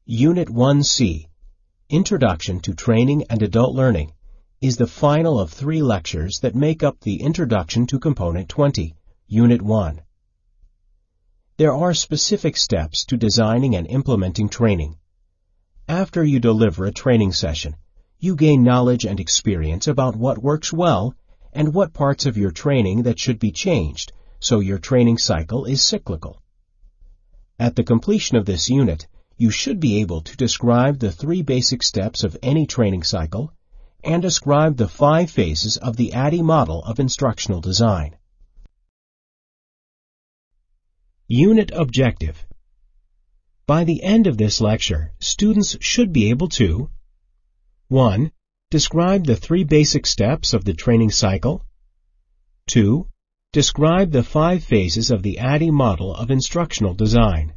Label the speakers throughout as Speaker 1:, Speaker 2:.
Speaker 1: Unit 1C, Introduction to Training and Adult Learning, is the final of 3 lectures that make up the Introduction to Component 20, Unit 1. There are specific steps to designing and implementing training. After you deliver a training session, you gain knowledge and experience about what works well and what parts of your training that should be changed, so your training cycle is cyclical. At the completion of this unit, you should be able to describe the 3 basic steps of any training cycle and describe the 5 phases of the ADDIE model of instructional design. Unit Objective. By the end of this lecture, students should be able to 1. Describe the 3 basic steps of the training cycle. 2. Describe the 5 phases of the ADDIE model of instructional design.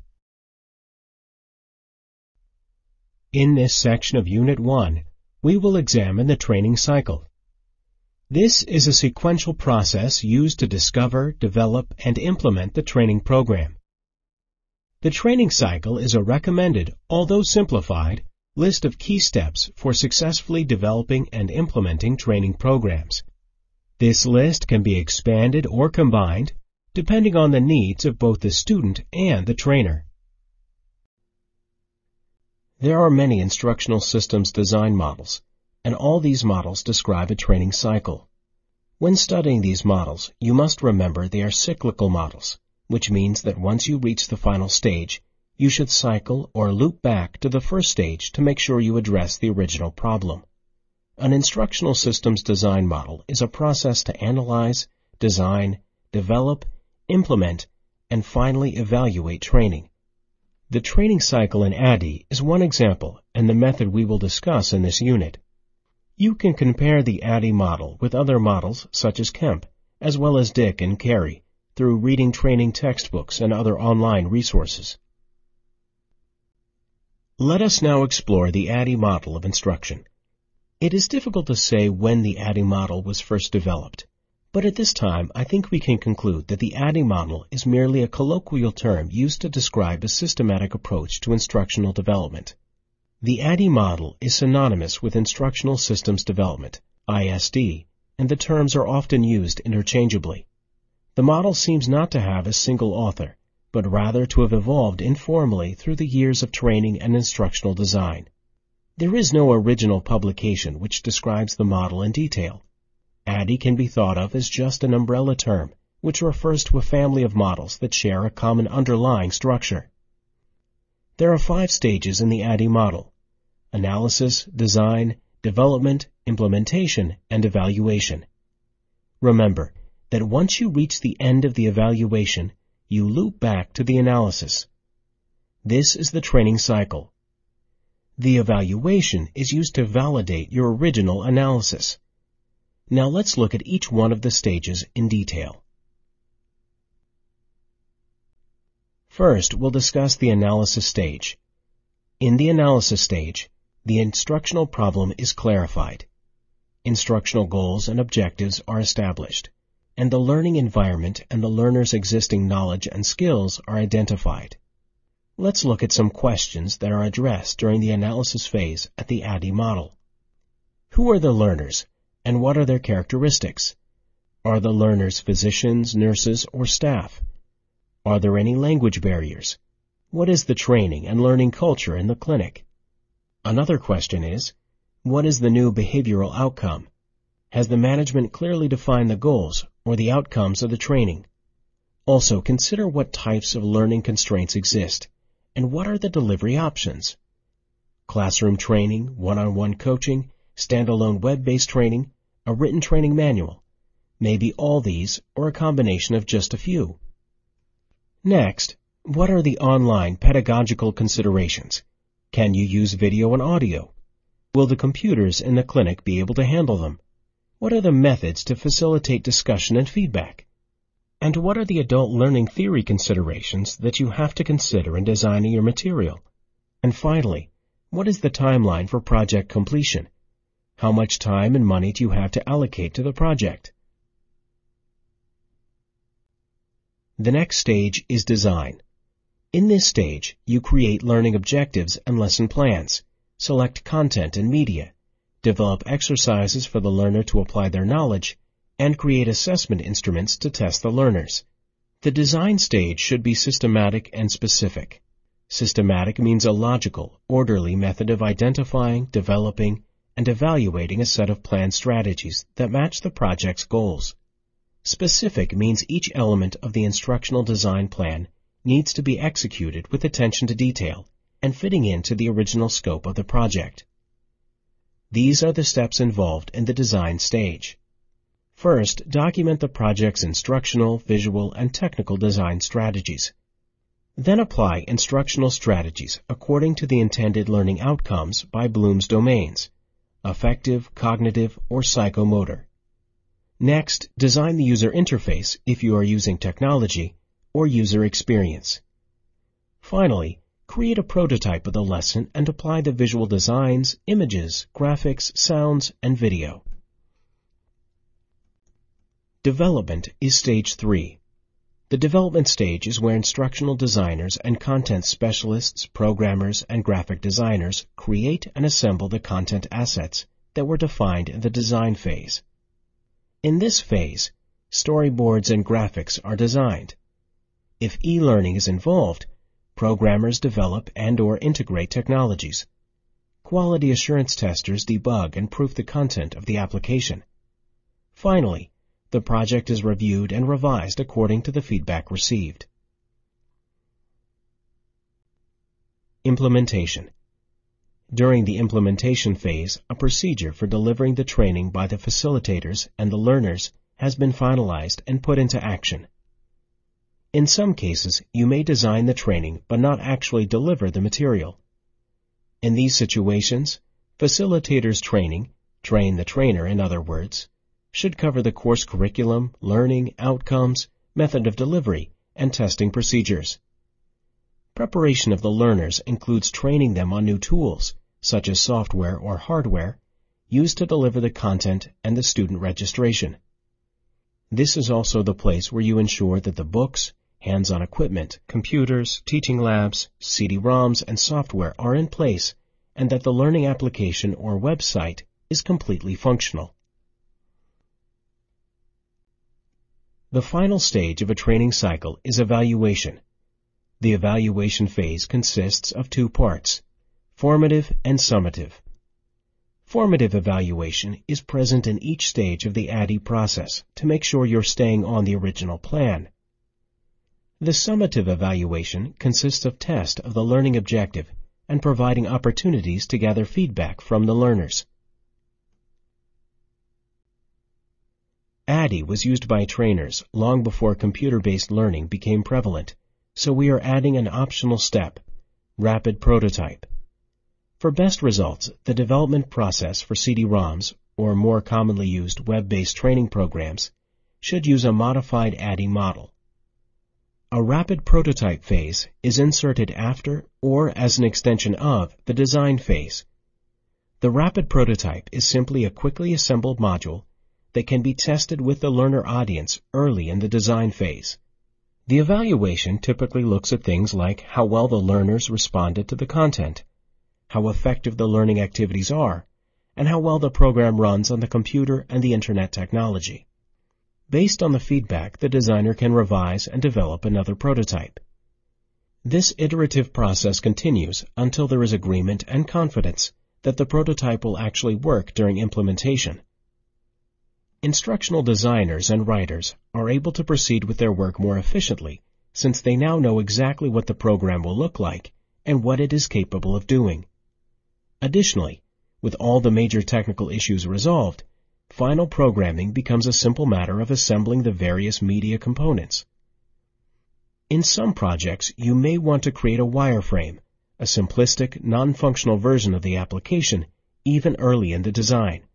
Speaker 1: In this section of Unit 1, we will examine the training cycle. This is a sequential process used to discover, develop, and implement the training program. The training cycle is a recommended, although simplified, list of key steps for successfully developing and implementing training programs. This list can be expanded or combined, depending on the needs of both the student and the trainer. There are many instructional systems design models, and all these models describe a training cycle. When studying these models, you must remember they are cyclical models, which means that once you reach the final stage, you should cycle or loop back to the first stage to make sure you address the original problem. An instructional systems design model is a process to analyze, design, develop, implement, and finally evaluate training. The training cycle in ADDIE is one example and the method we will discuss in this unit. You can compare the ADDIE model with other models such as Kemp, as well as Dick and Carey, through reading training textbooks and other online resources. Let us now explore the ADDIE model of instruction. It is difficult to say when the ADDIE model was first developed, but at this time I think we can conclude that the ADDIE model is merely a colloquial term used to describe a systematic approach to instructional development. The ADDIE model is synonymous with Instructional Systems Development, ISD, and the terms are often used interchangeably. The model seems not to have a single author, but rather to have evolved informally through the years of training and instructional design. There is no original publication which describes the model in detail. ADDIE can be thought of as just an umbrella term, which refers to a family of models that share a common underlying structure. There are 5 stages in the ADDIE model: analysis, design, development, implementation, and evaluation. Remember that once you reach the end of the evaluation, you loop back to the analysis. This is the training cycle. The evaluation is used to validate your original analysis. Now let's look at each one of the stages in detail. First, we'll discuss the analysis stage. In the analysis stage, the instructional problem is clarified. Instructional goals and objectives are established, and the learning environment and the learner's existing knowledge and skills are identified. Let's look at some questions that are addressed during the analysis phase at the ADDIE model. Who are the learners, and what are their characteristics? Are the learners physicians, nurses, or staff? Are there any language barriers? What is the training and learning culture in the clinic? Another question is, what is the new behavioral outcome? Has the management clearly defined the goals or the outcomes of the training? Also, consider what types of learning constraints exist, and what are the delivery options? Classroom training, one-on-one coaching, standalone web-based training, a written training manual. Maybe all these, or a combination of just a few. Next, what are the online pedagogical considerations? Can you use video and audio? Will the computers in the clinic be able to handle them? What are the methods to facilitate discussion and feedback? And what are the adult learning theory considerations that you have to consider in designing your material? And finally, what is the timeline for project completion? How much time and money do you have to allocate to the project? The next stage is design. In this stage, you create learning objectives and lesson plans, select content and media, develop exercises for the learner to apply their knowledge, and create assessment instruments to test the learners. The design stage should be systematic and specific. Systematic means a logical, orderly method of identifying, developing, and evaluating a set of planned strategies that match the project's goals. Specific means each element of the instructional design plan needs to be executed with attention to detail and fitting into the original scope of the project. These are the steps involved in the design stage. First, document the project's instructional, visual, and technical design strategies. Then apply instructional strategies according to the intended learning outcomes by Bloom's domains: affective, cognitive, or psychomotor. Next, design the user interface if you are using technology, or user experience. Finally, create a prototype of the lesson and apply the visual designs, images, graphics, sounds, and video. Development is stage 3. The development stage is where instructional designers and content specialists, programmers, and graphic designers create and assemble the content assets that were defined in the design phase. In this phase, storyboards and graphics are designed. If e-learning is involved, programmers develop and/or integrate technologies. Quality assurance testers debug and proof the content of the application. Finally, the project is reviewed and revised according to the feedback received. Implementation. During the implementation phase, a procedure for delivering the training by the facilitators and the learners has been finalized and put into action. In some cases, you may design the training but not actually deliver the material. In these situations, facilitators training, train the trainer in other words, should cover the course curriculum, learning, outcomes, method of delivery, and testing procedures. Preparation of the learners includes training them on new tools, such as software or hardware, used to deliver the content and the student registration. This is also the place where you ensure that the books, hands-on equipment, computers, teaching labs, CD-ROMs, and software are in place, and that the learning application or website is completely functional. The final stage of a training cycle is evaluation. The evaluation phase consists of 2 parts, formative and summative. Formative evaluation is present in each stage of the ADDIE process to make sure you're staying on the original plan. The summative evaluation consists of test of the learning objective and providing opportunities to gather feedback from the learners. ADDIE was used by trainers long before computer-based learning became prevalent, so we are adding an optional step, rapid prototype. For best results, the development process for CD-ROMs, or more commonly used web-based training programs, should use a modified ADDIE model. A rapid prototype phase is inserted after or as an extension of the design phase. The rapid prototype is simply a quickly assembled module that can be tested with the learner audience early in the design phase. The evaluation typically looks at things like how well the learners responded to the content, how effective the learning activities are, and how well the program runs on the computer and the internet technology. Based on the feedback, the designer can revise and develop another prototype. This iterative process continues until there is agreement and confidence that the prototype will actually work during implementation. Instructional designers and writers are able to proceed with their work more efficiently since they now know exactly what the program will look like and what it is capable of doing. Additionally, with all the major technical issues resolved, final programming becomes a simple matter of assembling the various media components. In some projects, you may want to create a wireframe, a simplistic, non-functional version of the application, even early in the design.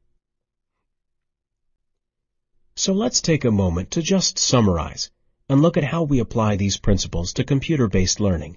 Speaker 1: So let's take a moment to just summarize and look at how we apply these principles to computer-based learning.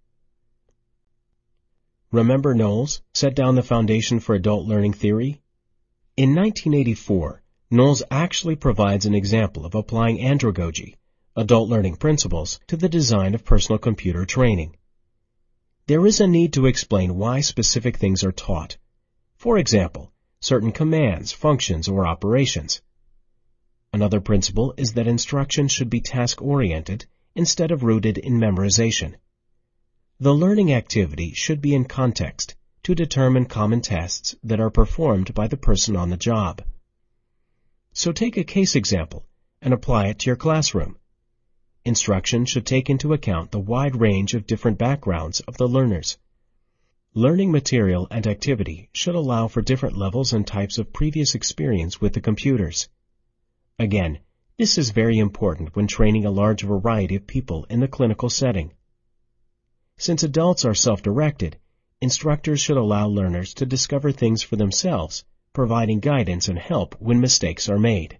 Speaker 1: Remember Knowles set down the foundation for adult learning theory? In 1984, Knowles actually provides an example of applying andragogy, adult learning principles, to the design of personal computer training. There is a need to explain why specific things are taught. For example, certain commands, functions, or operations. Another principle is that instruction should be task-oriented instead of rooted in memorization. The learning activity should be in context to determine common tests that are performed by the person on the job. So take a case example and apply it to your classroom. Instruction should take into account the wide range of different backgrounds of the learners. Learning material and activity should allow for different levels and types of previous experience with the computers. Again, this is very important when training a large variety of people in the clinical setting. Since adults are self-directed, instructors should allow learners to discover things for themselves, providing guidance and help when mistakes are made.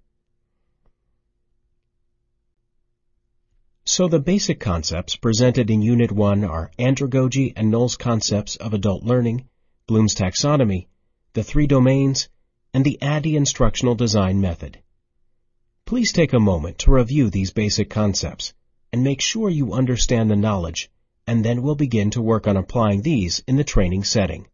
Speaker 1: So the basic concepts presented in Unit 1 are andragogy and Knoll's concepts of adult learning, Bloom's taxonomy, the 3 domains, and the ADDIE instructional design method. Please take a moment to review these basic concepts and make sure you understand the knowledge, and then we'll begin to work on applying these in the training setting.